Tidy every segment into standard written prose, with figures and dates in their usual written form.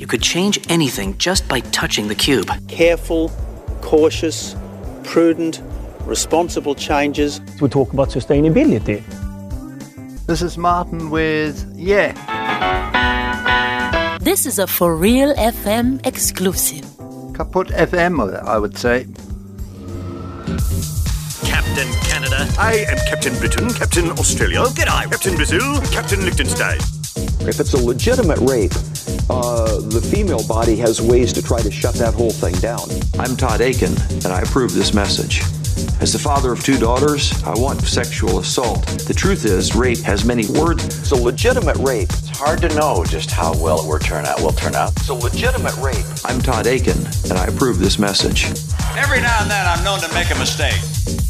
you could change anything just by touching the cube. Careful, cautious, prudent, responsible changes. We talk about sustainability. This is Martin with Yeah. This is a For Real FM exclusive. Kaput FM, I would say. Captain Canada. I am Captain Britain, Captain Australia. G'day, Captain Brazil, Captain Liechtenstein. If it's a legitimate rape, the female body has ways to try to shut that whole thing down. I'm Todd Aiken, and I approve this message. As the father of 2 daughters, I want sexual assault. The truth is, rape has many words. It's a legitimate rape. It's hard to know just how well it will turn out. It's a legitimate rape. I'm Todd Aiken, and I approve this message. Every now and then I'm known to make a mistake.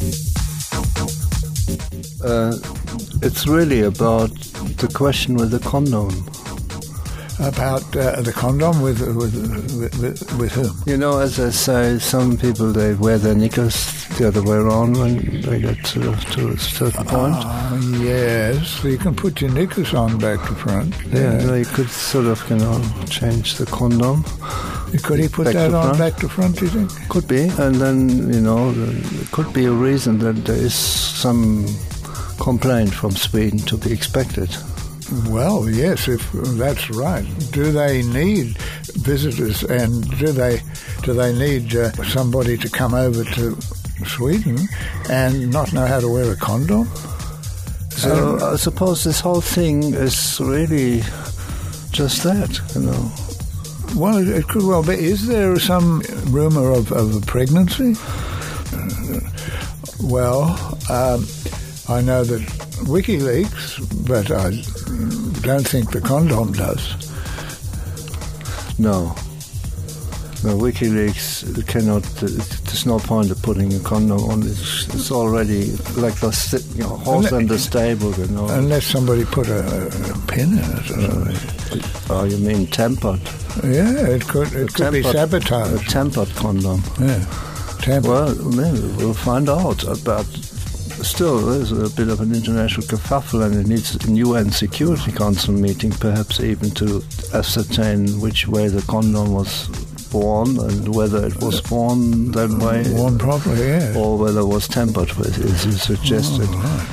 It's really about the question with the condom. About the condom with whom? You know, as I say, some people, they wear their knickers the other way around when they get to a certain point. Yes, you can put your knickers on back to front. Yeah, you could sort of, change the condom. Could he put that on back to front, do you think? Could be, and then, it could be a reason that there is some complaint from Sweden to be expected. Well, yes, if that's right. Do they need visitors, and do they need somebody to come over to Sweden and not know how to wear a condom? So I suppose this whole thing is really just that, Well, it could well be. Is there some rumour of a pregnancy? I know that WikiLeaks, but I don't think the condom does. No, WikiLeaks cannot. There's no point of putting a condom on. It's already like the horse in the stable, Unless somebody put a pin in it or something. Oh, you mean tempered? Yeah, it could be sabotage. A tempered condom. Yeah, tempered. Well, maybe we'll find out. But still, there's a bit of an international kerfuffle, and it needs a UN Security Council meeting, perhaps even to ascertain which way the condom was born and whether it was born that way. Born properly, yeah. Or whether it was tampered with, as you suggested. Oh, right.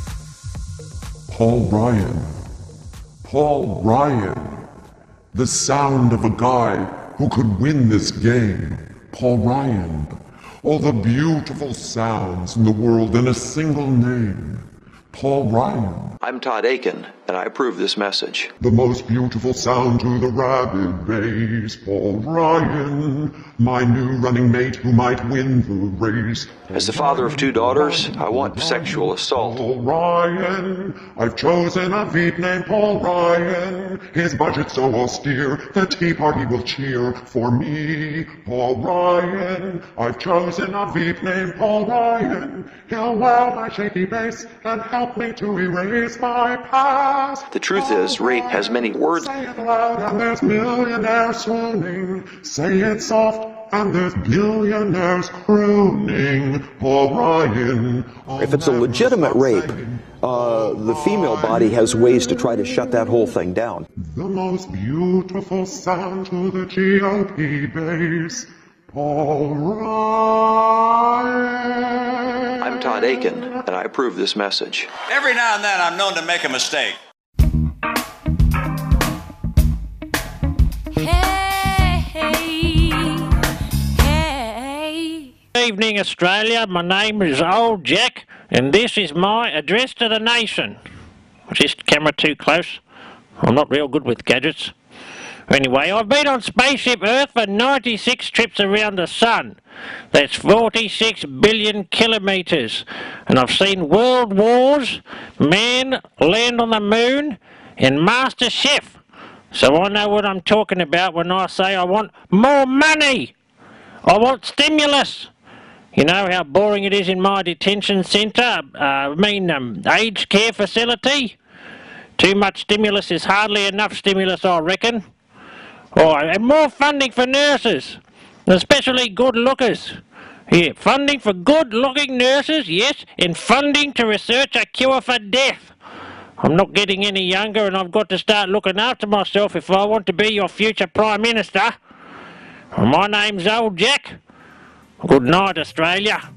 Paul Ryan. The sound of a guy who could win this game. Paul Ryan. All the beautiful sounds in the world in a single name. Paul Ryan. I'm Todd Aiken, and I approve this message. The most beautiful sound to the rabid bass. Paul Ryan. My new running mate who might win the race. As the father of 2 daughters, I want sexual assault. Paul Ryan. I've chosen a Veep named Paul Ryan. His budget's so austere, the Tea Party will cheer for me. Paul Ryan. I've chosen a Veep named Paul Ryan. He'll wow my shaky bass and help me to erase my past. The truth is, rape has many words. Say it loud and there's millionaires swooning. Say it soft and there's billionaires crooning. Paul Ryan. If it's a legitimate rape, the female body has ways to try to shut that whole thing down. The most beautiful sound to the GOP base. Paul Ryan. I'm Todd Aiken, and I approve this message. Every now and then I'm known to make a mistake. Good evening, Australia. My name is Old Jack, and this is my address to the nation. Was this camera too close? I'm not real good with gadgets. Anyway, I've been on Spaceship Earth for 96 trips around the sun. That's 46 billion kilometres. And I've seen world wars, man land on the moon, and Master Chef. So I know what I'm talking about when I say I want more money. I want stimulus. You know how boring it is in my detention centre? Aged care facility? Too much stimulus is hardly enough stimulus, I reckon. And more funding for nurses, especially good lookers. Yeah, funding for good-looking nurses, yes, and funding to research a cure for death. I'm not getting any younger, and I've got to start looking after myself if I want to be your future Prime Minister. My name's Old Jack. Good night, Australia.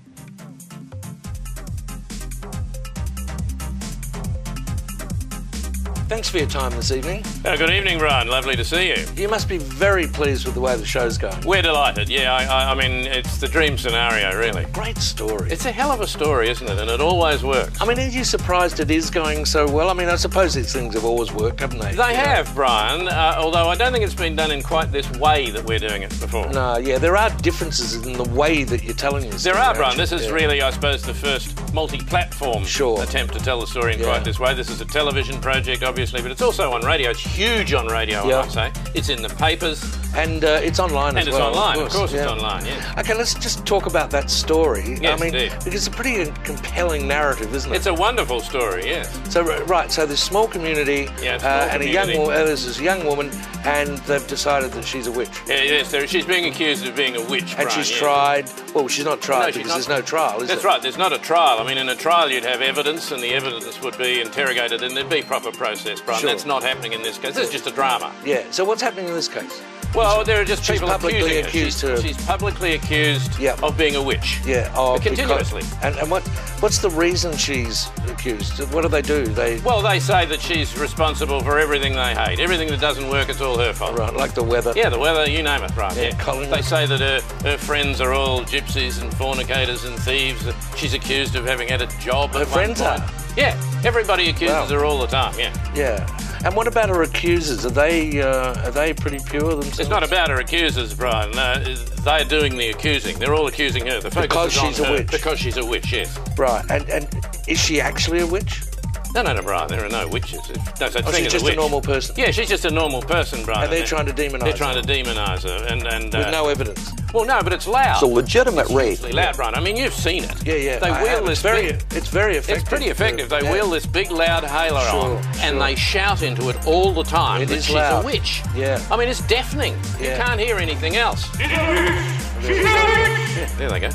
Thanks for your time this evening. Good evening, Brian. Lovely to see you. You must be very pleased with the way the show's going. We're delighted, yeah. I mean, it's the dream scenario, really. Great story. It's a hell of a story, isn't it? And it always works. I mean, are you surprised it is going so well? I mean, I suppose these things have always worked, haven't they? They have, Brian, although I don't think it's been done in quite this way that we're doing it before. No, yeah, there are differences in the way that you're telling this. There are, Brian. This is really, I suppose, the first multi-platform attempt to tell the story in quite this way. This is a television project, obviously, but it's also on radio. It's huge on radio, I might say. It's in the papers. And it's online as well. And it's online, of course it's online, yeah. Okay, let's just talk about that story. Yes, I mean, indeed. because it's a pretty compelling narrative, isn't it? It's a wonderful story, yes. So, right, so this small community, and there's this young woman, and they've decided that she's a witch. Yes, she's being accused of being a witch, and she's tried. Well, she's not tried because there's no trial, is there? That's right, there's not a trial. I mean, in a trial you'd have evidence, and the evidence would be interrogated, and there'd be proper process, Brian. That's not happening in this case. This is just a drama. Yeah, so what's happening in this case? Well, there are just she's people publicly accusing her. She's publicly accused of being a witch. Yeah, continuously. And what's the reason she's accused? What do? Well, they say that she's responsible for everything they hate. Everything that doesn't work, it's all her fault. Right, like the weather. Yeah, the weather, you name it, right. Yeah. They say that her friends are all gypsies and fornicators and thieves. She's accused of having had a job. Her friends are? Yeah, everybody accuses her all the time, yeah. Yeah. And what about her accusers? Are they pretty pure themselves? It's not about her accusers, Brian. They're doing the accusing. They're all accusing her. The focus because is on she's her. a witch. Because she's a witch, yes. Right. And is she actually a witch? No, Brian. There are no witches. No such thing she's as just a witch. A normal person. Yeah, she's just a normal person, Brian. And they're trying to demonise her. They're trying to demonise her, and with no evidence. Well, no, but it's loud. It's a legitimate rape. It's loud, Brian. I mean, you've seen it. Yeah. They wheel this It's very effective. It's pretty effective. They wheel this big loud hailer on, and they shout into it all the time that she's a witch. Yeah. I mean, it's deafening. Yeah. You can't hear anything else. She's a witch! She's a witch! There they go.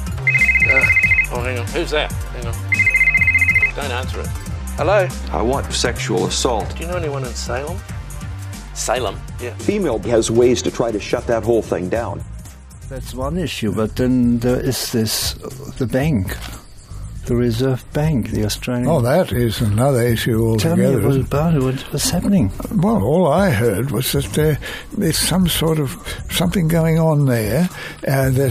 Oh, hang on. Who's that? Hang on. Don't answer it. Hello? I want sexual assault. Do you know anyone in Salem? Salem? Yeah. Female has ways to try to shut that whole thing down. That's one issue, but then there is the bank, the Reserve Bank, the Australian... Oh, that is another issue altogether. Tell me about it. What's happening? Well, all I heard was that there's something going on there that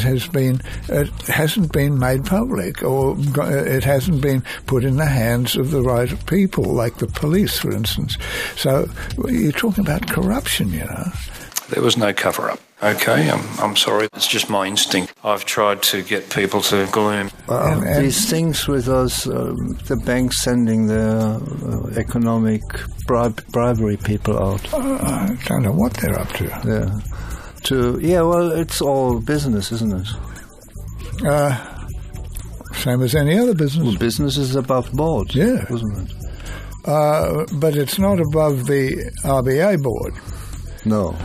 hasn't been made public, or it hasn't been put in the hands of the right people, like the police, for instance. So you're talking about corruption, you know. There was no cover-up. Okay, I'm sorry. It's just my instinct. I've tried to get people to gloom. These things with us, the banks sending their economic bribery people out. I don't know what they're up to. Yeah. Well, it's all business, isn't it? Same as any other business. Well, business is above board, isn't it? But it's not above the RBA board. No.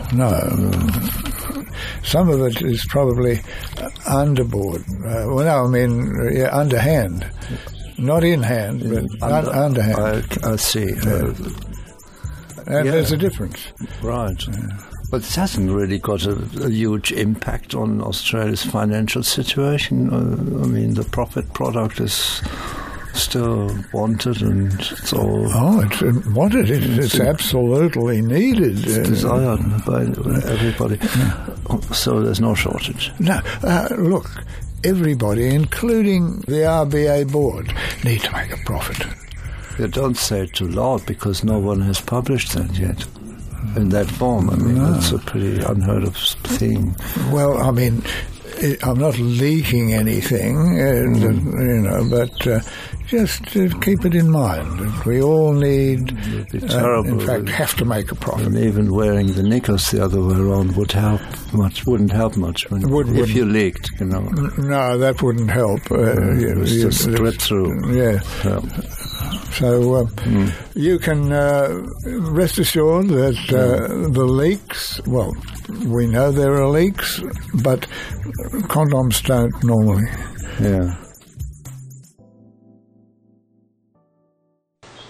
Some of it is probably underboard. Underhand. Not in hand, but underhand. I see. And there's a difference. Right. But it hasn't really got a huge impact on Australia's financial situation. I mean, the profit product is still wanted, and it's all... Oh, it's wanted. It's absolutely needed. It's desired by everybody. So there's no shortage. No. Look, everybody, including the RBA board, need to make a profit. You don't say it too loud, because no one has published that yet. In that form. I mean, that's a pretty unheard of thing. Well, I mean, I'm not leaking anything, but just keep it in mind. We all need, in fact, have to make a profit. And even wearing the knickers the other way around wouldn't help much. If you leaked, you know. No, that wouldn't help. Just strip through. Yeah. So you can rest assured that the leaks, well, we know there are leaks, but condoms don't normally. Yeah.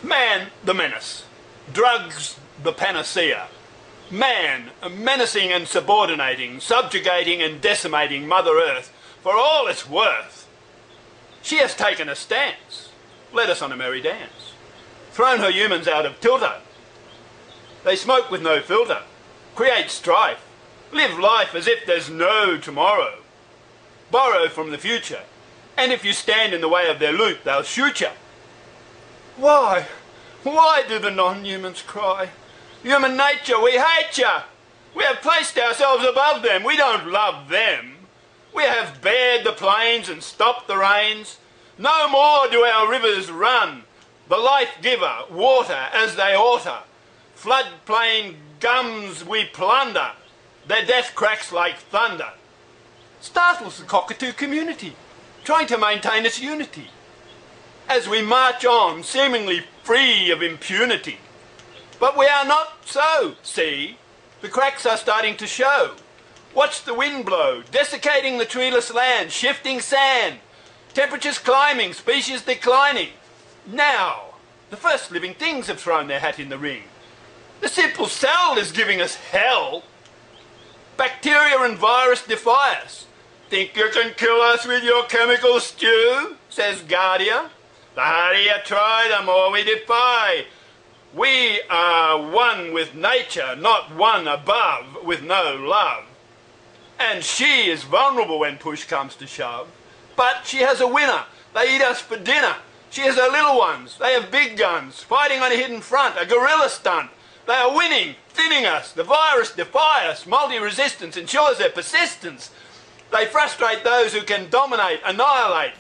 Man, the menace. Drugs, the panacea. Man, menacing and subordinating, subjugating and decimating Mother Earth for all it's worth. She has taken a stance, led us on a merry dance, thrown her humans out of tilter. They smoke with no filter, create strife, live life as if there's no tomorrow, borrow from the future, and if you stand in the way of their loot, they'll shoot you. Why do the non-humans cry? Human nature, we hate ya! We have placed ourselves above them, we don't love them. We have bared the plains and stopped the rains. No more do our rivers run, the life-giver, water as they oughter. Floodplain gums we plunder, their death cracks like thunder. Startles the cockatoo community, trying to maintain its unity. As we march on, seemingly free of impunity. But we are not so, see, the cracks are starting to show. Watch the wind blow, desiccating the treeless land, shifting sand, temperatures climbing, species declining. Now, the first living things have thrown their hat in the ring. The simple cell is giving us hell. Bacteria and virus defy us. Think you can kill us with your chemical stew, says Guardia. The harder you try, the more we defy. We are one with nature, not one above with no love. And she is vulnerable when push comes to shove. But she has a winner. They eat us for dinner. She has her little ones. They have big guns, fighting on a hidden front, a guerrilla stunt. They are winning, thinning us. The virus defy us. Multi-resistance ensures their persistence. They frustrate those who can dominate, annihilate.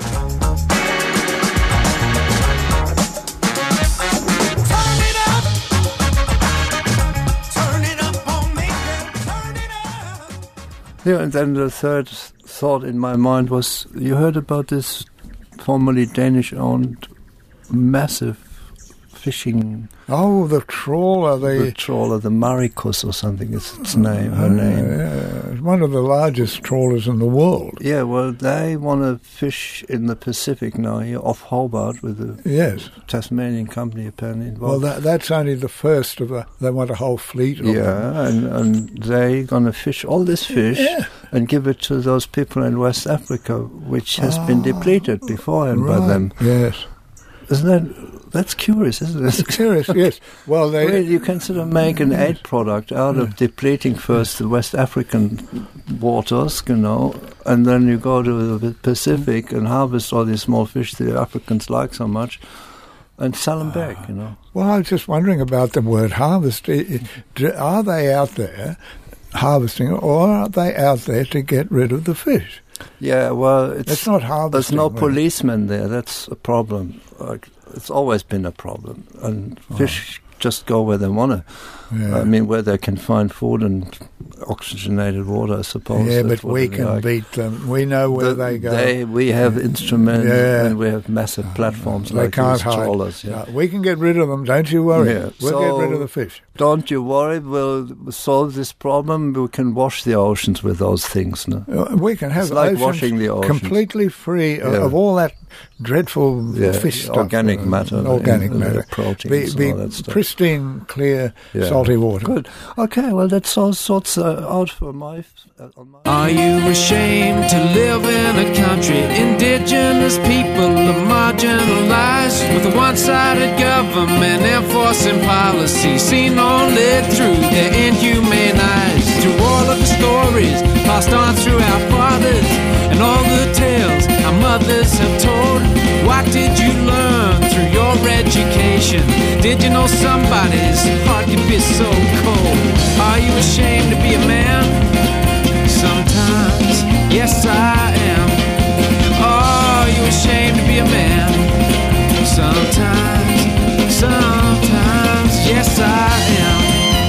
Yeah, and then the third thought in my mind was, you heard about this formerly Danish-owned massive fishing... Oh, the trawler. The trawler, the Maricus or something is its name, her name. Yeah, it's one of the largest trawlers in the world. Yeah, well, they want to fish in the Pacific now, here off Hobart with the Tasmanian company apparently involved. Well, that's only the first of they want a whole fleet of them. and they're going to fish all this fish and give it to those people in West Africa, which has been depleted beforehand by them. Yes. That's curious, isn't it? It's curious, yes. Well, you can sort of make an aid product out of depleting first the West African waters, and then you go to the Pacific and harvest all these small fish the Africans like so much, and sell them back, Well, I was just wondering about the word harvest. Are they out there harvesting, or are they out there to get rid of the fish? Yeah, well, it's not harvesting. There's no policeman there. That's a problem. It's always been a problem, and fish just go where they want to. I mean, where they can find food and oxygenated water, I suppose. Yeah, but we can beat them. We know where they go. We have instruments and we have massive platforms like these trawlers. No, we can get rid of them, don't you worry. We'll get rid of the fish. Don't you worry, we'll solve this problem. We can wash the oceans with those things. No? We can have it's like washing the oceans. Completely free of all that dreadful fish stuff. Organic matter. Proteins and all that stuff. Pristine, clear, salty water. Good. Okay, well, that's all sorts out for my... Are you ashamed to live in a country indigenous people are marginalized with a one-sided government enforcing policy seen only through their inhumane eyes? Through all of the stories passed on through our fathers and all the tales our mothers have told, what did you learn through your education? Did you know somebody's heart could be so cold? Are you ashamed to be a man? Sometimes, yes I am. Are you ashamed to be a man? Sometimes, yes I am.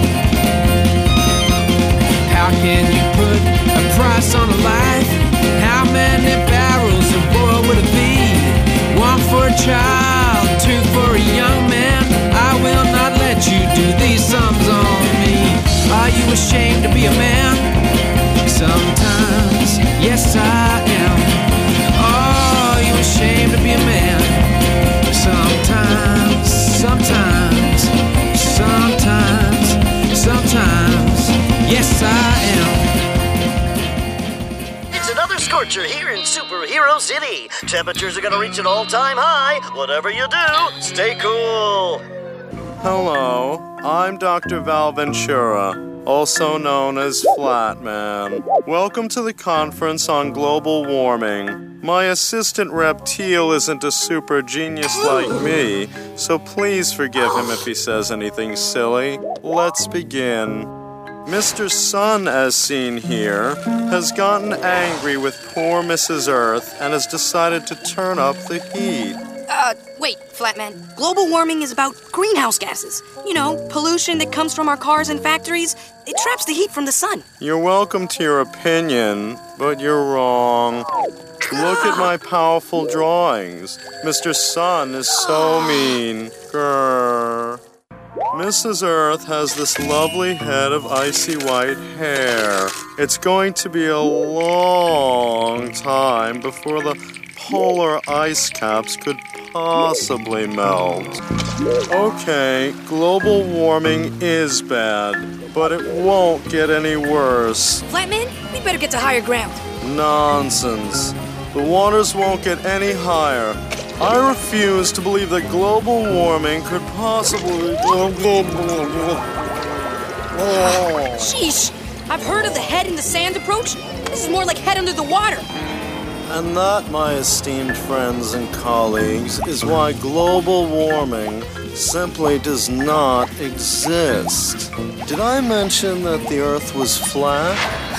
How can you put a price on a life? How many barrels of oil would it be? One for a child, two for a young man. I will not let you do these sums on me. Are you ashamed to be a man? Sometimes, yes I am. Are you ashamed to be a man? Sometimes. Temperatures are going to reach an all-time high. Whatever you do, stay cool. Hello, I'm Dr. Val Ventura, also known as Flatman. Welcome to the conference on global warming. My assistant Reptile isn't a super genius like me, so please forgive him if he says anything silly. Let's begin. Mr. Sun, as seen here, has gotten angry with poor Mrs. Earth and has decided to turn up the heat. Wait, Flatman. Global warming is about greenhouse gases. You know, pollution that comes from our cars and factories. It traps the heat from the sun. You're welcome to your opinion, but you're wrong. Look at my powerful drawings. Mr. Sun is so mean. Grrr. Mrs. Earth has this lovely head of icy white hair. It's going to be a long time before the polar ice caps could possibly melt. Okay, global warming is bad, but it won't get any worse. Flatman, we better get to higher ground. Nonsense. The waters won't get any higher. I refuse to believe that global warming could possibly... Sheesh! I've heard of the head in the sand approach. This is more like head under the water. And that, my esteemed friends and colleagues, is why global warming simply does not exist. Did I mention that the Earth was flat?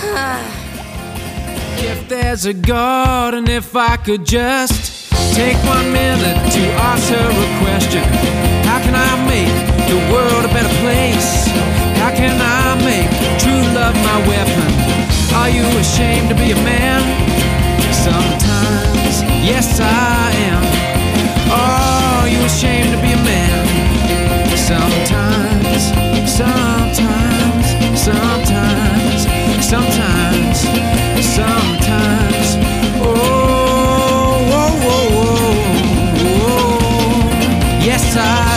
If there's a God, and if I could just take 1 minute to ask her a question. How can I make the world a better place? How can I make true love my weapon? Are you ashamed to be a man? Sometimes, yes I am. Are you ashamed to be a man? Sometimes, sometimes, sometimes, sometimes, sometimes. Yes, I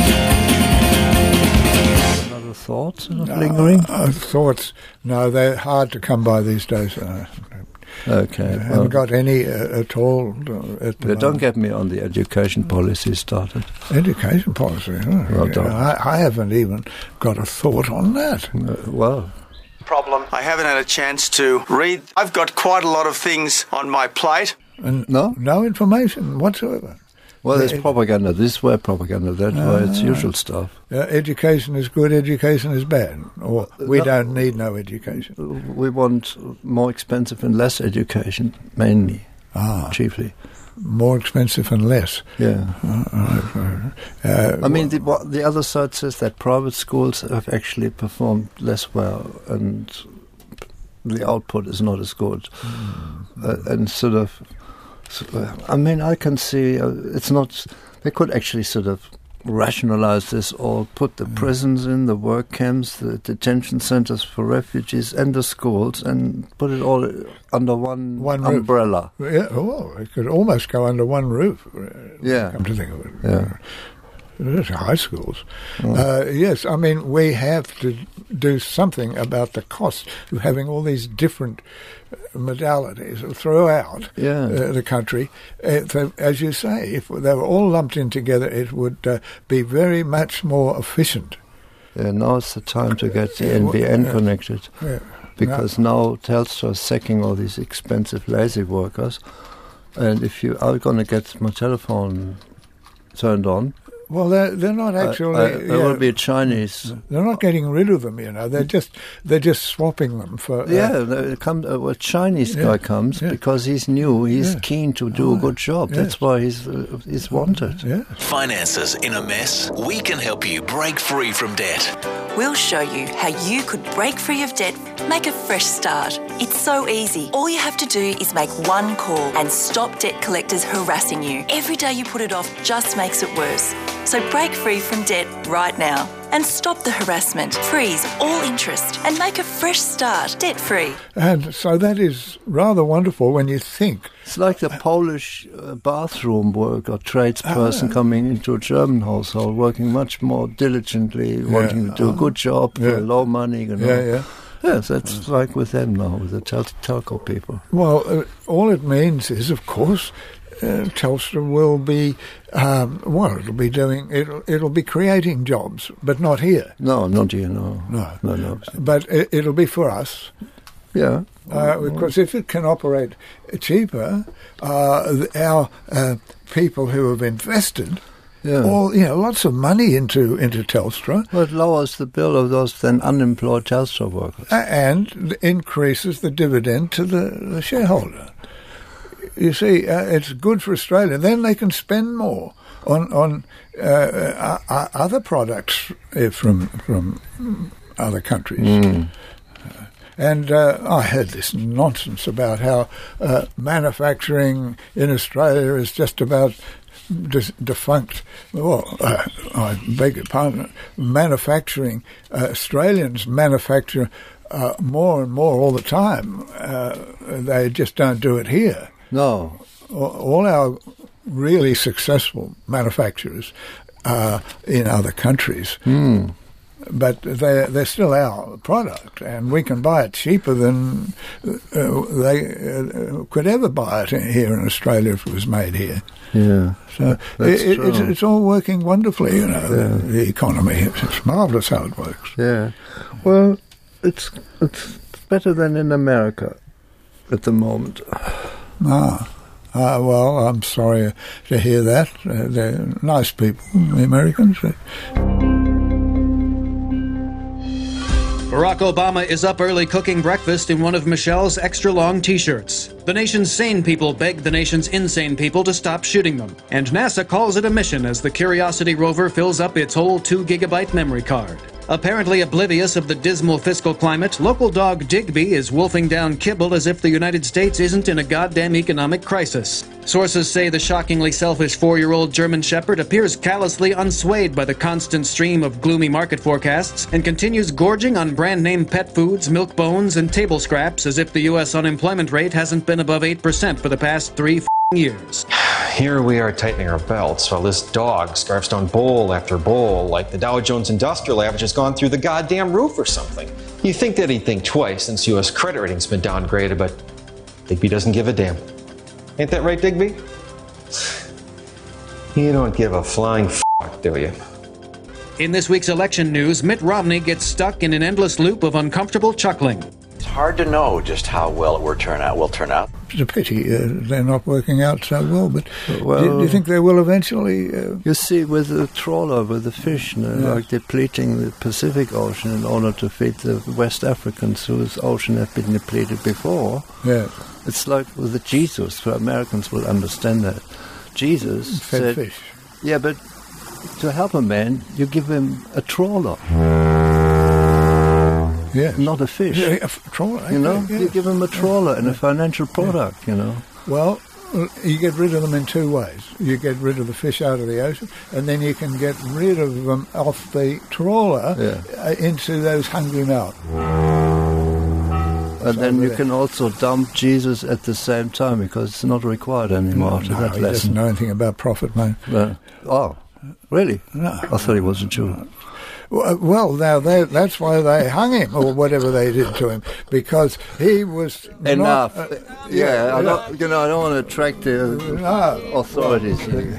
am. Other thoughts lingering? Thoughts? No, they're hard to come by these days. Okay. I haven't got any at all. Don't get me on the education policy started. Education policy? Oh, well, I haven't even got a thought on that. Problem. I haven't had a chance to read. I've got quite a lot of things on my plate. And no information whatsoever. Well, there's propaganda this way, propaganda that way. It's usual stuff. Education is good, education is bad. Or we don't need no education. We want more expensive and less education, mainly, chiefly. More expensive and less. Yeah. I mean, the other side says that private schools have actually performed less well and the output is not as good. And sort of... I mean, I can see it's not... They could actually sort of rationalize this or put the prisons in, the work camps, the detention centers for refugees and the schools and put it all under one umbrella. Roof. Yeah, it could almost go under one roof. Come to think of it. Yeah. High schools. Yes, I mean, we have to do something about the cost of having all these different modalities throughout the country. As you say, if they were all lumped in together, it would be very much more efficient. Yeah, now it's the time to get the NBN connected. Yeah. Because now Telstra is sacking all these expensive lazy workers. And if you are going to get my telephone turned on, well, they're not actually. There will be a Chinese. They're not getting rid of them, you know. They're just swapping them for. A Chinese guy comes because he's new. He's keen to do a good job. That's why he's wanted. Yeah. Finances in a mess? We can help you break free from debt. We'll show you how you could break free of debt, make a fresh start. It's so easy. All you have to do is make one call and stop debt collectors harassing you. Every day you put it off just makes it worse. So break free from debt right now and stop the harassment, freeze all interest and make a fresh start debt-free. And so that is rather wonderful when you think. It's like the Polish bathroom worker, tradesperson coming into a German household, working much more diligently, wanting to do a good job for low money. You know. Yes, that's like with them now, with the telco people. Well, all it means is, of course, Telstra will be, it'll be creating jobs, but not here. No, not here, no. No. But it'll be for us. Yeah. Because if it can operate cheaper, our people who have invested lots of money into Telstra. Well, it lowers the bill of those then unemployed Telstra workers. And increases the dividend to the shareholder. You see, it's good for Australia. Then they can spend more on other products from other countries. And I heard this nonsense about how manufacturing in Australia is just about defunct. Well, I beg your pardon. Manufacturing, Australians manufacture more and more all the time. They just don't do it here. No. All our really successful manufacturers are in other countries. But they're still our product, and we can buy it cheaper than they could ever buy it here in Australia if it was made here. Yeah, so it's all working wonderfully, the economy. It's marvellous how it works. Yeah, well, it's better than in America at the moment. Well, I'm sorry to hear that. They're nice people, the Americans. Barack Obama is up early cooking breakfast in one of Michelle's extra-long T-shirts. The nation's sane people beg the nation's insane people to stop shooting them. And NASA calls it a mission as the Curiosity rover fills up its whole 2-gigabyte memory card. Apparently oblivious of the dismal fiscal climate, local dog Digby is wolfing down kibble as if the United States isn't in a goddamn economic crisis. Sources say the shockingly selfish 4-year-old German Shepherd appears callously unswayed by the constant stream of gloomy market forecasts and continues gorging on brand-name pet foods, milk bones, and table scraps as if the U.S. unemployment rate hasn't been above 8% for the past 3 years. Here we are tightening our belts while this dog scarfs down bowl after bowl like the Dow Jones Industrial Average has gone through the goddamn roof or something. You think that he'd think twice since U.S. credit rating's been downgraded, but Digby doesn't give a damn. Ain't that right, Digby? You don't give a flying fuck, do you? In this week's election news, Mitt Romney gets stuck in an endless loop of uncomfortable chuckling. It's hard to know just how well it will turn out. It's a pity they're not working out so well, but do you think they will eventually? You see, with the trawler, with the fish, like depleting the Pacific Ocean in order to feed the West Africans whose ocean have been depleted before. Yeah. It's like with the Jesus, for Americans will understand that. Jesus fed said, fish. Yeah, but to help a man, you give him a trawler. Yeah. Not a fish. Yeah, a trawler. You know, yeah. You give him a trawler and a financial product, you know. Well, you get rid of them in two ways. You get rid of the fish out of the ocean, and then you can get rid of them off the trawler into those hungry mouths. And then you can also dump Jesus at the same time because it's not required anymore after that he lesson. Doesn't know anything about profit, mate. Oh, really? No. I thought he wasn't sure. Well, now that's why they hung him, or whatever they did to him, because he was enough. Not, I don't want to attract the authorities.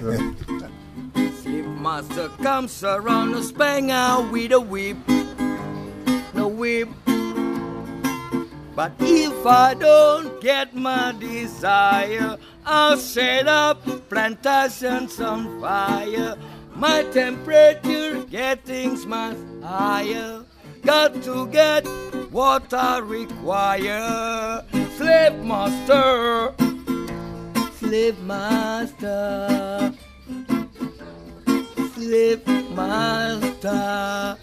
Master comes around a spanger with a whip, no whip. But if I don't get my desire, I'll set up plantations on fire. My temperature getting much higher. Got to get what I require. Slave master, slave master, slave master.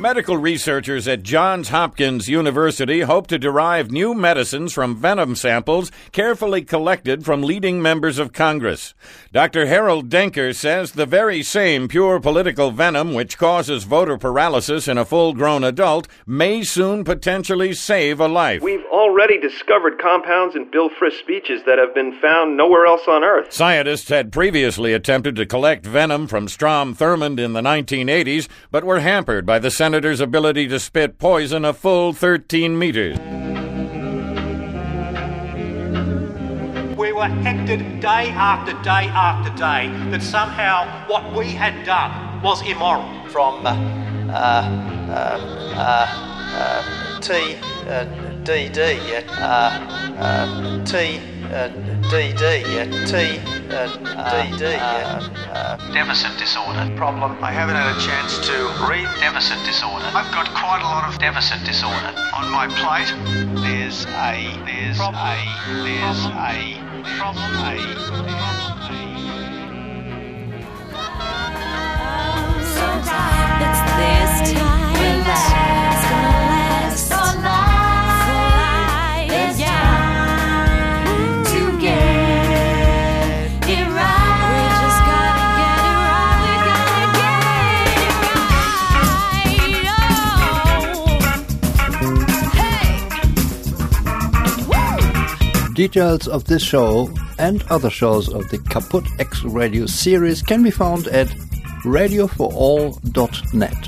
Biomedical researchers at Johns Hopkins University hope to derive new medicines from venom samples carefully collected from leading members of Congress. Dr. Harold Denker says the very same pure political venom which causes voter paralysis in a full-grown adult may soon potentially save a life. We've already discovered compounds in Bill Frist's speeches that have been found nowhere else on Earth. Scientists had previously attempted to collect venom from Strom Thurmond in the 1980s, but were hampered by the senator's ability to spit poison a full 13 meters. We were hectored day after day after day that somehow what we had done was immoral. From TDD, deficit disorder. Problem. I haven't had a chance to read deficit disorder. I've got quite a lot of deficit disorder on my plate. There's a Details of this show and other shows of the Kaput X Radio series can be found at radioforall.net.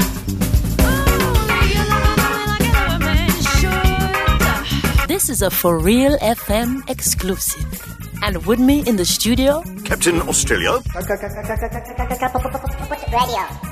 This is a For Real FM exclusive. And with me in the studio, Captain Australia. Radio.